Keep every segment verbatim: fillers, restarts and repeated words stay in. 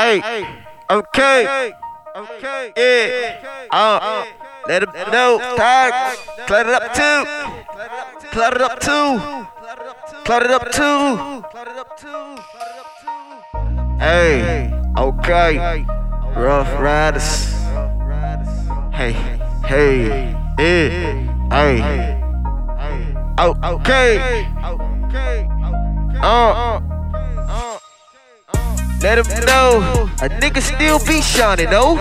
Hey, okay, okay, yeah. Uh, let him know. Tag, cloud it up too. Cloud it up too. Cloud it up too. Hey, okay. Rough Riders. Hey, hey, yeah. Hey. Oh, okay. Uh. Let him know a nigga still be shining, though.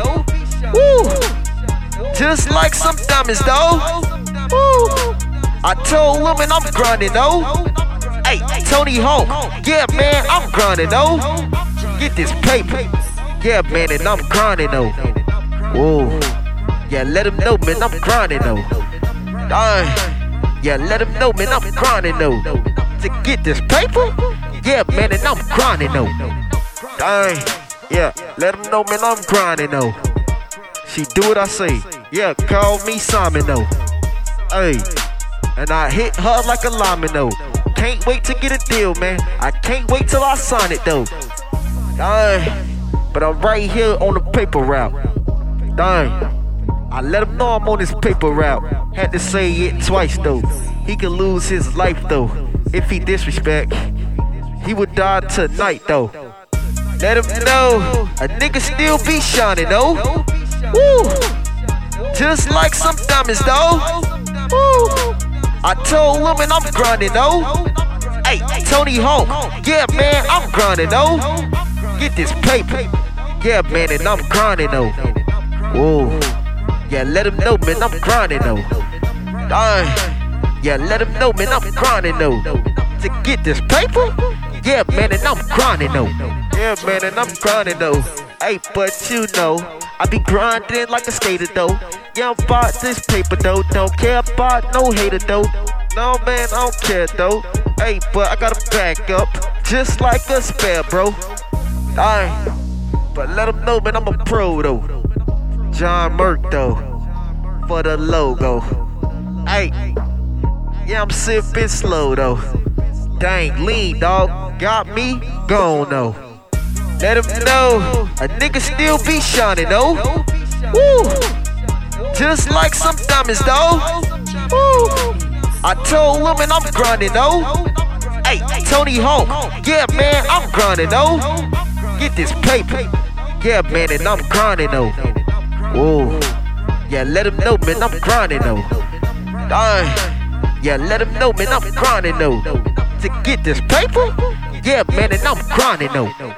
Woo. Just like some diamonds, though. Woo. I told women I'm grinding, though. Hey, Tony Hawk, yeah, man, I'm grinding, though. Get this paper, yeah, man, and I'm grinding, though. Whoa, yeah, let him know, man, I'm grinding, though. Uh, yeah, let him know, man, I'm grinding, though. To get this paper, yeah, man, and I'm grinding, though. Dang, yeah, let him know, man, I'm grinding, though. She do what I say, yeah, call me Simon, though. Hey, and I hit her like a lineman, though. Can't wait to get a deal, man. I can't wait till I sign it, though. Dang, but I'm right here on the paper route. Dang, I let him know I'm on this paper route. Had to say it twice, though. He could lose his life, though. If he disrespect, he would die tonight, though. Let him know a nigga still be shining, though. Woo. Just like some diamonds, though. Woo. I told women I'm grinding, though. Hey, Tony Hawk, yeah, man, I'm grinding, though. Get this paper, yeah, man, and I'm grinding, though. Whoa, yeah, let him know, man, I'm grinding, though. Dang, yeah, let him know, man, I'm grinding, though. To get this paper, yeah, man, and I'm grinding, though. Yeah, man, and I'm grinding, though. Hey, but you know, I be grinding like a skater, though. Yeah, I'm about this paper, though. Don't care about no hater, though. No, man, I don't care, though. Hey, but I gotta back up, just like a spare, bro. Dang, but let them know, man, I'm a pro, though. John Merk, though, for the logo. Hey, yeah, I'm sipping slow, though. Dang, lean, dog, got me gone, though. Let him know a nigga still be shining, though. Woo. Just like some diamonds, though. Woo. I told women I'm grinding, though. Hey, Tony Hawk, yeah, man, I'm grinding, though. Get this paper, yeah, man, and I'm grinding, though. Whoa, yeah, let him know, man, I'm grinding, though. Dang, yeah, let him know, man, I'm grinding, though. To get this paper, yeah, man, and I'm grinding, though.